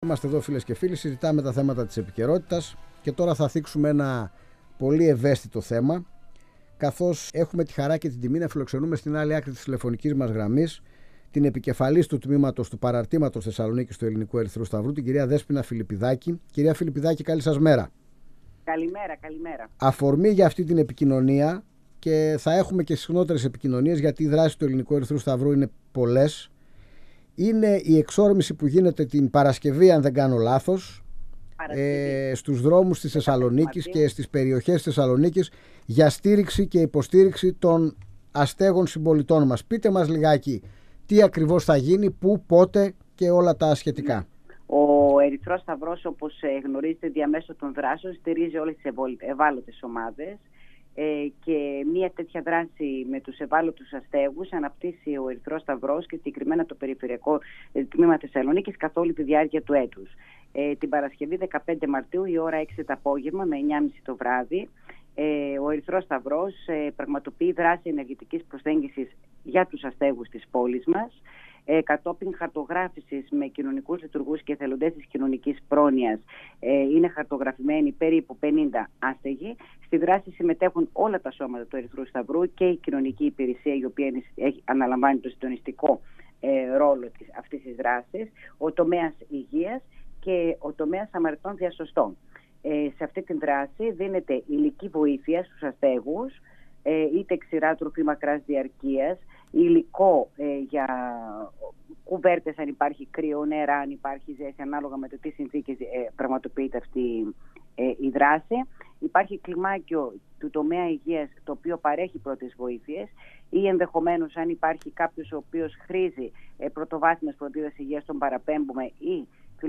Είμαστε εδώ, φίλες και φίλοι, συζητάμε τα θέματα της επικαιρότητας και τώρα θα θίξουμε ένα πολύ ευαίσθητο θέμα, καθώς έχουμε τη χαρά και την τιμή να φιλοξενούμε στην άλλη άκρη της τηλεφωνικής μας γραμμής την επικεφαλής του τμήματος του παραρτήματος Θεσσαλονίκης του Ελληνικού Ερυθρού Σταυρού, την κυρία Δέσποινα Φιλιππιδάκη. Κυρία Φιλιππιδάκη, καλή σας μέρα. Καλημέρα. Αφορμή για αυτή την επικοινωνία, και θα έχουμε και συχνότερες επικοινωνίες, γιατί οι δράσεις του Ελληνικού Ερυθρού Σταυρού είναι πολλές, είναι η εξόρμηση που γίνεται την Παρασκευή, αν δεν κάνω λάθος, στους δρόμους της Θεσσαλονίκης και στις περιοχές της Θεσσαλονίκης για στήριξη και υποστήριξη των αστέγων συμπολιτών μας. Πείτε μας λιγάκι τι ακριβώς θα γίνει, πού, πότε και όλα τα σχετικά. Ο Ερυθρός Σταυρός, όπως γνωρίζετε, διαμέσου των δράσεων στηρίζει όλες τις ευάλωτες ομάδες και μια τέτοια δράση με τους ευάλωτους αστέγους αναπτύσσει ο Ερυθρός Σταυρός και συγκεκριμένα το Περιφερειακό Τμήμα Θεσσαλονίκης καθ' όλη τη διάρκεια του έτους. Την Παρασκευή 15 Μαρτίου η ώρα 6 το απόγευμα με 9.30 το βράδυ ο Ερυθρός Σταυρός πραγματοποιεί δράση ενεργητικής προσέγγισης για τους αστέγους της πόλης μας, κατόπιν χαρτογράφησης με κοινωνικούς λειτουργούς και εθελοντές της κοινωνικής πρόνοιας. Είναι χαρτογραφημένοι περίπου 50 άστεγοι. Στη δράση συμμετέχουν όλα τα σώματα του Ερυθρού Σταυρού και η κοινωνική υπηρεσία, η οποία αναλαμβάνει το συντονιστικό ρόλο αυτής της δράσης, ο τομέας υγείας και ο τομέας Σαμαριτών Διασωστών. Σε αυτή την δράση δίνεται υλική βοήθεια στους αστέγους, είτε ξηρά τροφή μακράς διαρκείας, υλικό για κουβέρτες αν υπάρχει κρύο, νερά αν υπάρχει ζέστη, ανάλογα με το τι συνθήκες πραγματοποιείται αυτή η δράση. Υπάρχει κλιμάκιο του τομέα υγείας, το οποίο παρέχει πρώτες βοήθειες, ή ενδεχομένως αν υπάρχει κάποιος ο οποίος χρήζει πρωτοβάθμιας φροντίδας υγείας, τον παραπέμπουμε, ή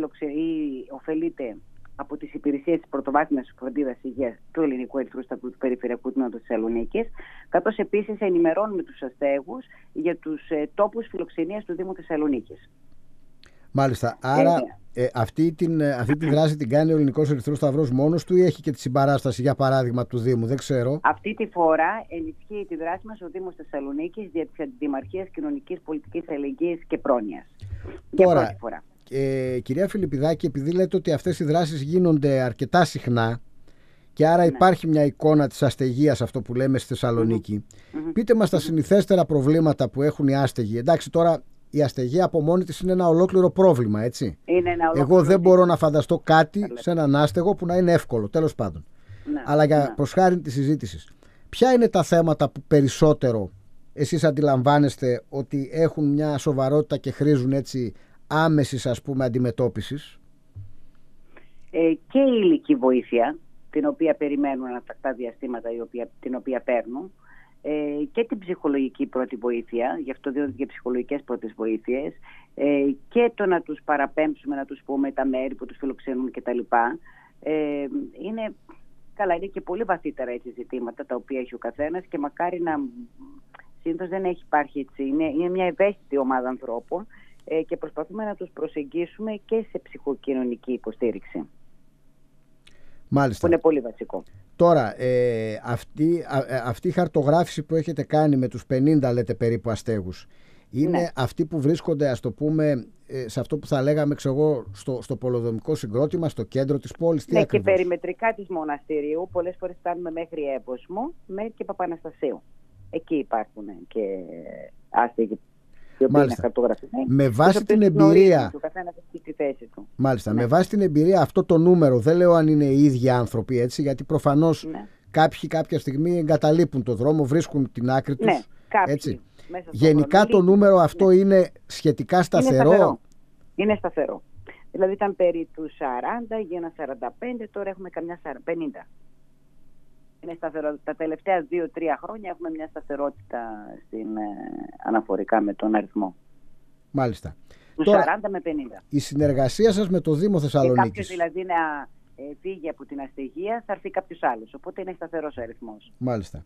ωφελείται από τις υπηρεσίες της πρωτοβάθμιας φροντίδας υγείας του Ελληνικού Ερυθρού Σταυρού του Περιφερειακού Τμήματος Θεσσαλονίκης, καθώς επίσης ενημερώνουμε τους αστέγους για τους τόπους φιλοξενίας του Δήμου Θεσσαλονίκης. Μάλιστα. Άρα αυτή τη δράση την κάνει ο Ελληνικός Ερυθρός Σταυρός μόνος του ή έχει και τη συμπαράσταση, για παράδειγμα, του Δήμου? Δεν ξέρω. Αυτή τη φορά ενισχύει τη δράση μας ο Δήμος Θεσσαλονίκης δια της Αντιδημαρχίας Κοινωνικής Πολιτικής Αλληλεγγύης και Πρόνοιας. Τώρα, για πρώτη φορά. Κυρία Φιλιππιδάκη, επειδή λέτε ότι αυτές οι δράσεις γίνονται αρκετά συχνά και άρα υπάρχει μια εικόνα της αστεγίας, αυτό που λέμε στη Θεσσαλονίκη, πείτε μας τα συνηθέστερα προβλήματα που έχουν οι άστεγοι. Εντάξει, τώρα η αστεγία από μόνη της είναι ένα ολόκληρο πρόβλημα, έτσι. Εγώ δεν μπορώ να φανταστώ κάτι σε έναν άστεγο που να είναι εύκολο, τέλος πάντων. Αλλά για προς χάρη της συζήτησης, ποια είναι τα θέματα που περισσότερο εσείς αντιλαμβάνεστε ότι έχουν μια σοβαρότητα και χρήζουν έτσι άμεσης, ας πούμε, αντιμετώπισης? Και η υλική βοήθεια, την οποία περιμένουν ανατακτά διαστήματα, την οποία παίρνουν, και την ψυχολογική πρώτη βοήθεια, γι' αυτό δίνονται και ψυχολογικές πρώτες βοήθειες, και το να τους παραπέμψουμε, να τους πούμε τα μέρη που τους φιλοξενούν κτλ. Είναι και πολύ βαθύτερα έτσι ζητήματα τα οποία έχει ο καθένας και μακάρι να συνήθως δεν έχει υπάρχει έτσι. Είναι μια ευαίσθητη ομάδα ανθρώπων και προσπαθούμε να τους προσεγγίσουμε και σε ψυχοκοινωνική υποστήριξη. Μάλιστα. Που είναι πολύ βασικό. Τώρα, αυτή η χαρτογράφηση που έχετε κάνει με τους 50, λέτε, περίπου αστέγους, είναι αυτοί που βρίσκονται, ας το πούμε, σε αυτό που θα λέγαμε, στο πολεοδομικό συγκρότημα, στο κέντρο της πόλης? Τι ακριβώς? Και περιμετρικά της Μοναστηρίου, πολλές φορές φτάνουμε μέχρι Εύωσμο, και Παπαναστασίου. Εκεί υπάρχουν και άστεγοι. Μάλιστα. Με βάση την εμπειρία. Μάλιστα. Με βάση την εμπειρία, αυτό το νούμερο, δεν λέω αν είναι οι ίδιοι άνθρωποι, έτσι, γιατί προφανώς κάποιοι κάποια στιγμή εγκαταλείπουν το δρόμο, βρίσκουν την άκρη τους. Έτσι. Γενικά το νούμερο αυτό είναι σχετικά σταθερό. Είναι σταθερό. Δηλαδή ήταν περί του 40, γίνα 45, τώρα έχουμε καμιά 50. Είναι σταθερό. Τα τελευταία 2-3 χρόνια έχουμε μια σταθερότητα αναφορικά με τον αριθμό. Μάλιστα. Του 40 με 50. Η συνεργασία σας με το Δήμο Θεσσαλονίκης. Κάποιος δηλαδή να φύγει από την αστεγία, θα έρθει κάποιος άλλος. Οπότε είναι σταθερός ο αριθμός. Μάλιστα.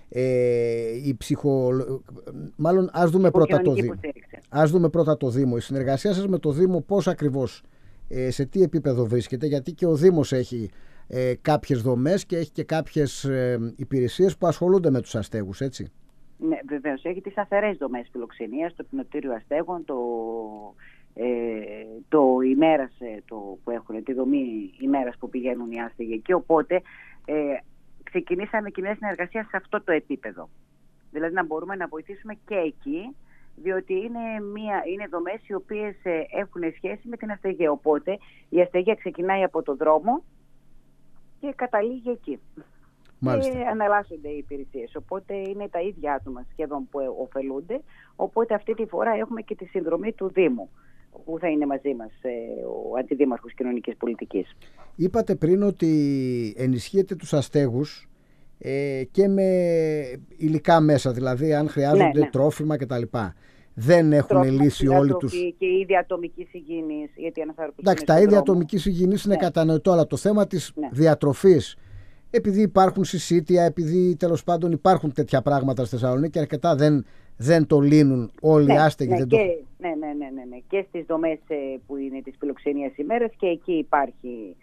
Μάλλον ας δούμε πρώτα το Δήμο. Ας δούμε πρώτα το Δήμο. Η συνεργασία σας με το Δήμο πώς ακριβώς, σε τι επίπεδο βρίσκεται? Γιατί και ο Δήμος έχει κάποιες δομές και έχει και κάποιες υπηρεσίες που ασχολούνται με τους αστέγους, έτσι. Ναι, βεβαίως. Έχει τις σταθερές δομές φιλοξενίας, το Πινωτήριο Αστέγων, το ημέρας που έχουν, τη δομή ημέρας που πηγαίνουν οι άστεγοι εκεί, οπότε ξεκινήσαμε κοινή συνεργασία σε αυτό το επίπεδο. Δηλαδή να μπορούμε να βοηθήσουμε και εκεί, διότι είναι δομές οι οποίες έχουν σχέση με την αστεγία. Οπότε η αστεγία ξεκινάει από το δρόμο και καταλήγει εκεί. Μάλιστα. Και αναλάσσονται οι υπηρεσίες. Οπότε είναι τα ίδια άτομα σχεδόν που ωφελούνται. Οπότε αυτή τη φορά έχουμε και τη συνδρομή του Δήμου, που θα είναι μαζί μας ο Αντιδήμαρχος Κοινωνικής Πολιτικής. Είπατε πριν ότι ενισχύετε τους αστέγους και με υλικά μέσα, δηλαδή αν χρειάζονται τρόφιμα κτλ. Δεν έχουν λύσει όλοι τους. Και η ίδια ατομική υγιεινής. Εντάξει, τα ίδια ατομική υγιεινής είναι κατανοητό, αλλά το θέμα της διατροφής, επειδή υπάρχουν συσίτια, επειδή τέλος πάντων υπάρχουν τέτοια πράγματα στη Θεσσαλονίκη, αρκετά δεν το λύνουν όλοι οι άστεγοι. Ναι. Και στις δομές που είναι της φιλοξενίας ημέρας, και εκεί υπάρχει,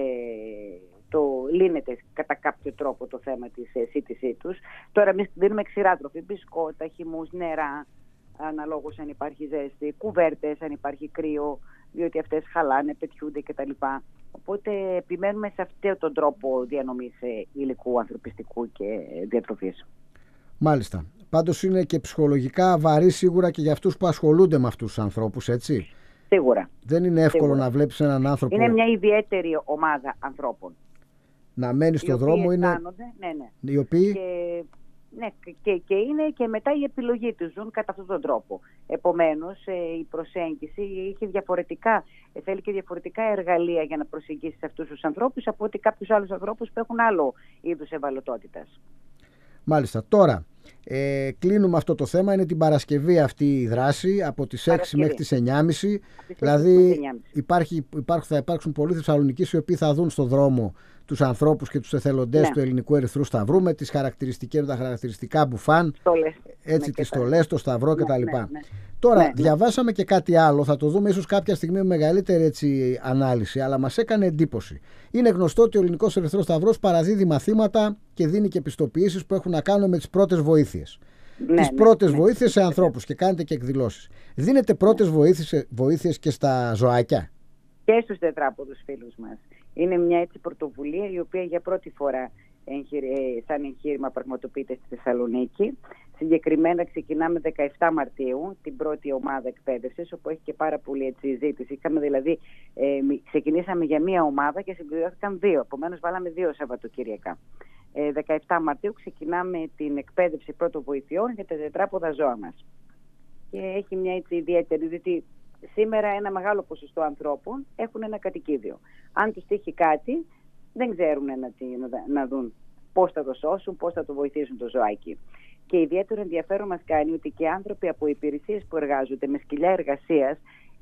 λύνεται κατά κάποιο τρόπο το θέμα της σύντησή τους. Τώρα εμείς δίνουμε ξηράτροφη, μπισκότα, χυμούς, νερά, αναλόγως αν υπάρχει ζέστη, κουβέρτες αν υπάρχει κρύο, διότι αυτές χαλάνε, πετιούνται κτλ. Οπότε επιμένουμε σε αυτόν τον τρόπο διανομής υλικού, ανθρωπιστικού και διατροφής. Μάλιστα. Πάντως είναι και ψυχολογικά βαρύ σίγουρα και για αυτούς που ασχολούνται με αυτούς τους ανθρώπους, έτσι. Σίγουρα. Δεν είναι εύκολο να βλέπεις έναν άνθρωπο. Είναι μια ιδιαίτερη ομάδα ανθρώπων. Να μένει στο δρόμο είναι. Οι οποίοι. Και είναι και μετά η επιλογή τους, ζουν κατά αυτόν τον τρόπο. Επομένως, η προσέγγιση θέλει και διαφορετικά εργαλεία για να προσεγγίσεις αυτούς τους ανθρώπους από ότι κάποιους άλλους ανθρώπους που έχουν άλλο είδους ευαλωτότητας. Μάλιστα. Τώρα, κλείνουμε αυτό το θέμα. Είναι την Παρασκευή αυτή η δράση από τις 6 μέχρι τις 9.30. Δηλαδή θα υπάρξουν πολλοί Θεσσαλονικείς οι οποίοι θα δουν στον δρόμο τους ανθρώπους και τους εθελοντές του Ελληνικού Ερυθρού Σταυρού με τις τα χαρακτηριστικά μπουφάν, τις στολές, το σταυρό κτλ. Τώρα, διαβάσαμε και κάτι άλλο, θα το δούμε ίσως κάποια στιγμή με μεγαλύτερη ανάλυση, αλλά μας έκανε εντύπωση. Είναι γνωστό ότι ο Ελληνικός Ερυθρός Σταυρός παραδίδει μαθήματα και δίνει και πιστοποιήσεις που έχουν να κάνουν με τις πρώτες βοήθειες. Τις πρώτες βοήθειες σε ανθρώπους και κάνετε και εκδηλώσεις. Δίνετε πρώτες βοήθειες και στα ζωάκια? Και στους τετράποδους φίλους μας. Είναι μια έτσι πρωτοβουλία η οποία για πρώτη φορά σαν εγχείρημα πραγματοποιείται στη Θεσσαλονίκη. Συγκεκριμένα ξεκινάμε 17 Μαρτίου την πρώτη ομάδα εκπαίδευσης, όπου έχει και πάρα πολύ ζήτηση. Ξεκινήσαμε για μία ομάδα και συμπληρώθηκαν 2, επομένως βάλαμε 2 Σαββατοκυριακά. 17 Μαρτίου ξεκινάμε την εκπαίδευση πρώτων βοηθειών για τα τετράποδα ζώα μας. Και έχει μια έτσι ιδιαίτερη, διότι σήμερα ένα μεγάλο ποσοστό ανθρώπων έχουν ένα κατοικίδιο. Αν τους τύχει κάτι, δεν ξέρουν να δουν πώς θα το σώσουν, πώς θα το βοηθήσουν το ζωάκι. Και ιδιαίτερο ενδιαφέρον μας κάνει ότι και άνθρωποι από υπηρεσίες που εργάζονται με σκυλιά εργασίας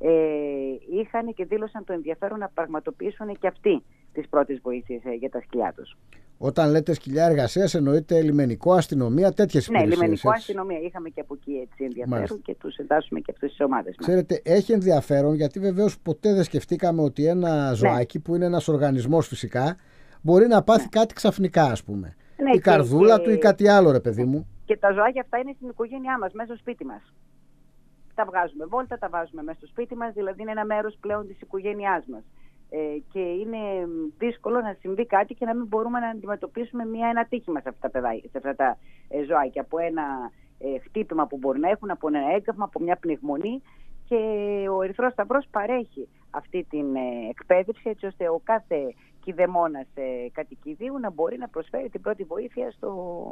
είχαν και δήλωσαν το ενδιαφέρον να πραγματοποιήσουν και αυτοί τις πρώτες βοήθειες για τα σκυλιά τους. Όταν λέτε σκυλιά εργασίας εννοείται λιμενικό, αστυνομία, τέτοιες υπηρεσίες? Ναι, λιμενικό, αστυνομία. Είχαμε και από εκεί ενδιαφέρον και τους εντάσσουμε και αυτές τις ομάδες μας. Ξέρετε, έχει ενδιαφέρον γιατί βεβαίως ποτέ δεν σκεφτήκαμε ότι ένα ζωάκι που είναι ένας οργανισμός φυσικά μπορεί να πάθει κάτι ξαφνικά, ας πούμε. Η καρδούλα του ή κάτι άλλο, ρε παιδί μου. Και τα ζωάκια αυτά είναι στην οικογένειά μας, μέσα στο σπίτι μας. Τα βγάζουμε βόλτα, τα βάζουμε μέσα στο σπίτι μας, δηλαδή είναι ένα μέρος πλέον της οικογένειάς μας. Και είναι δύσκολο να συμβεί κάτι και να μην μπορούμε να αντιμετωπίσουμε ένα ατύχημα σε αυτά τα ζωάκια. Από ένα χτύπημα που μπορεί να έχουν, από ένα έγκαυμα, από μια πνιγμονή. Και ο Ερυθρός Σταυρός παρέχει αυτή την εκπαίδευση έτσι ώστε ο κάθε κηδεμόνας κατοικιδίου να μπορεί να προσφέρει την πρώτη βοήθεια στο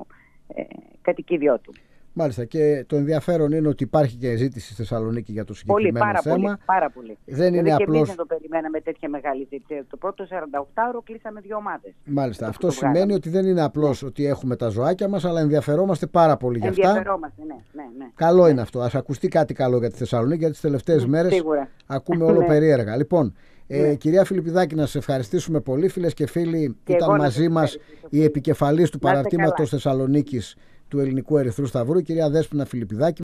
κατοικίδιό του. Μάλιστα, και το ενδιαφέρον είναι ότι υπάρχει και ζήτηση στη Θεσσαλονίκη για το συγκεκριμένο θέμα. Πάρα πολύ. Δεν είναι απλώς. Και εμείς δεν το περιμέναμε τέτοια μεγάλη ζήτηση. Το πρώτο 48ωρο κλείσαμε 2 ομάδες. Μάλιστα. Αυτό σημαίνει ότι δεν είναι απλώς ότι έχουμε τα ζωάκια μας, αλλά ενδιαφερόμαστε πάρα πολύ για αυτά. Ενδιαφερόμαστε, ναι. Καλό είναι αυτό. Ας ακουστεί κάτι καλό για τη Θεσσαλονίκη, γιατί τις τελευταίες μέρες ακούμε όλο περίεργα. Λοιπόν, κυρία Φιλιππιδάκη, να σας ευχαριστήσουμε πολύ. Φίλες και φίλοι, ήταν μαζί μας η επικεφαλής του παραρτήματος Θεσσαλονίκης του Ελληνικού Ερυθρού Σταυρού, η κυρία Δέσποινα Φιλιππιδάκη.